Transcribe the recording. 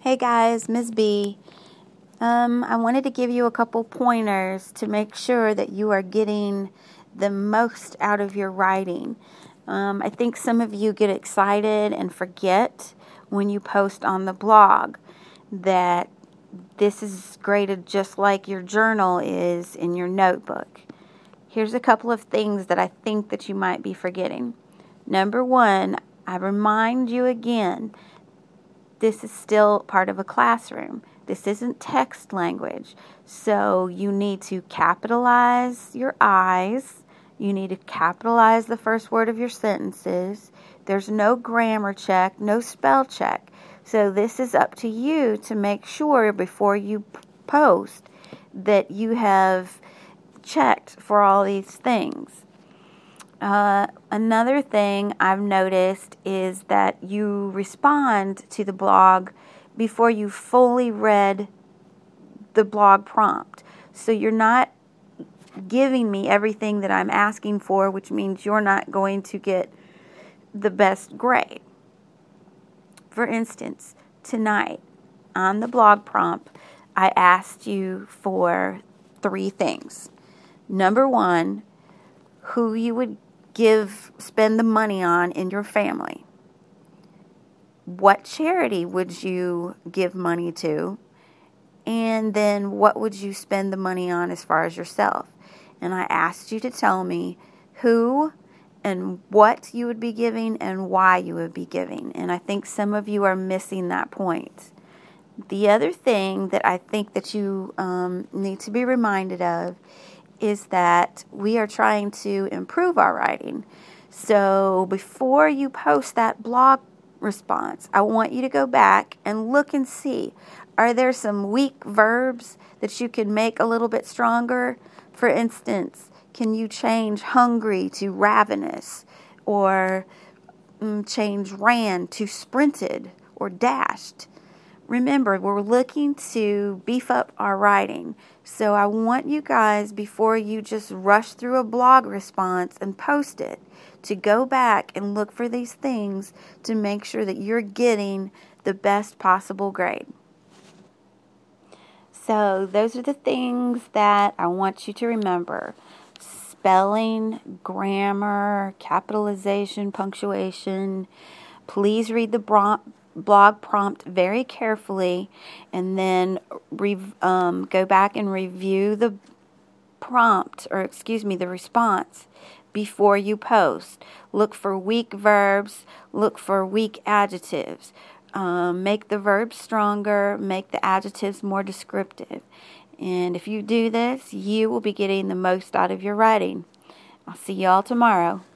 Hey guys, Ms. B. I wanted to give you a couple pointers to make sure that you are getting the most out of your writing. I think some of you get excited and forget when you post on the blog that this is graded just like your journal is in your notebook. Here's a couple of things that I think that you might be forgetting. Number one, I remind you again, this is still part of a classroom. This isn't text language. So you need to capitalize your I's. You need to capitalize the first word of your sentences. There's no grammar check, no spell check. So this is up to you to make sure before you post that you have checked for all these things. Another thing I've noticed is that you respond to the blog before you fully read the blog prompt. So you're not giving me everything that I'm asking for, which means you're not going to get the best grade. For instance, tonight on the blog prompt, I asked you for 3 things. Number one, who you would spend the money on in your family. What charity would you give money to? And then what would you spend the money on as far as yourself? And I asked you to tell me who and what you would be giving and why you would be giving. And I think some of you are missing that point. The other thing that I think that you need to be reminded of is that we are trying to improve our writing. So before you post that blog response, I want you to go back and look and see, are there some weak verbs that you can make a little bit stronger? For instance, can you change hungry to ravenous, or change ran to sprinted or dashed? Remember, we're looking to beef up our writing. So I want you guys, before you just rush through a blog response and post it, to go back and look for these things to make sure that you're getting the best possible grade. So those are the things that I want you to remember. Spelling, grammar, capitalization, punctuation. Please read the blog prompt very carefully, and then go back and review the the response before you post. Look for weak verbs, look for weak adjectives. Make the verbs stronger, make the adjectives more descriptive. And if you do this, you will be getting the most out of your writing. I'll see you all tomorrow.